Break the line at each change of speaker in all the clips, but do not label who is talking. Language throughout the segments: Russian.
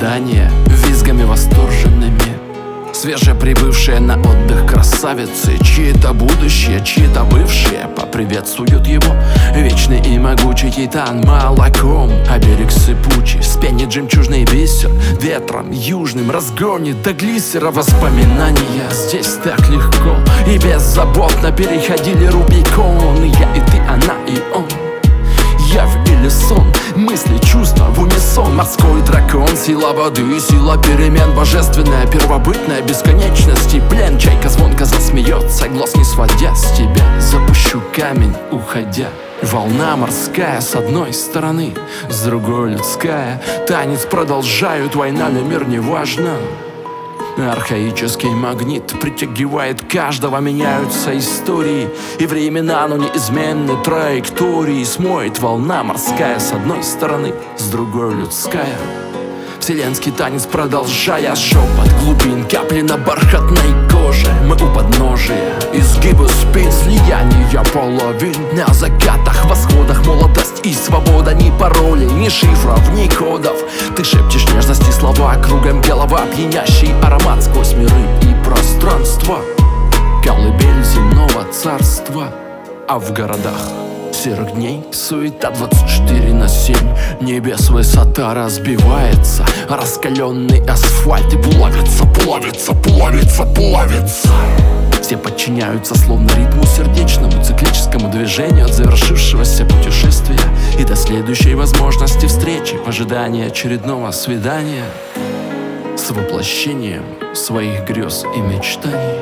ожидания визгами восторженными. Свежеприбывшие на отдых красавицы, чьи-то будущее, чьи-то бывшие поприветствуют его. Вечный и могучий титан молоком, а берег сыпучий вспенит жемчужный бисер. Ветром южным разгонит до глиссера. Воспоминания здесь так легко и беззаботно переходили Рубикон. Я и ты, она и он, явь или сон, мысли, чувства в унисон. Морской дракон, сила воды, сила перемен, божественная, первобытная, бесконечность и плен. Чайка звонко засмеется, глаз не сводя с тебя. Запущу камень, уходя. Волна морская с одной стороны, с другой людская. Танец продолжают, война ли мир, неважно. Архаический магнит притягивает каждого, меняются истории и времена, но неизменны траектории. Смоет волна морская с одной стороны, с другой людская. Вселенский танец продолжая, шепот глубин, капли на бархатной коже. Мы у подножия, изгибы спин, слияния половин. На закатах, восходах молодость и свобода. Ни паролей, ни шифров, ни кодов. Ты шепчешь нежности слова, кругом голова, пьянящий аромат сквозь миры и пространство. Колыбель земного царства, а в городах серых дней суета 24/7. Небес высота разбивается, раскаленный асфальт и плавится, плавится, плавится, плавится. Все подчиняются словно ритму сердечному, циклическому движению от завершившегося путешествия и до следующей возможности встречи в ожидании очередного свидания с воплощением своих грез и мечтаний.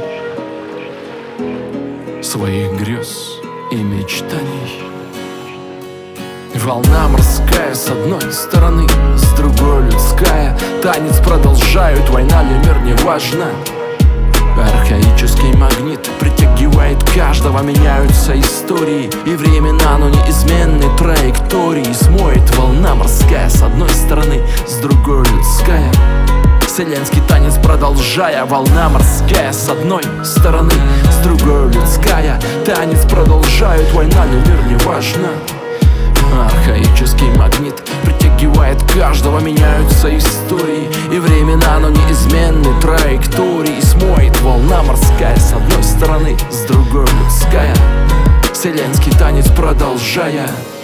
Своих грез и мечтаний. Волна морская с одной стороны, с другой людская. Танец продолжают, война ли мир, неважно. Архаический магнит притягивает каждого, меняются истории и времена, но неизменны траектории. Смоет волна морская с одной стороны, с другой людская. Вселенский танец продолжая, волна морская с одной стороны, с другой людская. Танец продолжают, война ли мир, неважно. Архаический магнит притягивает каждого, меняются истории и времена, но неизменны траектории. Смоет волна морская с одной стороны, с другой людская. Вселенский танец продолжая.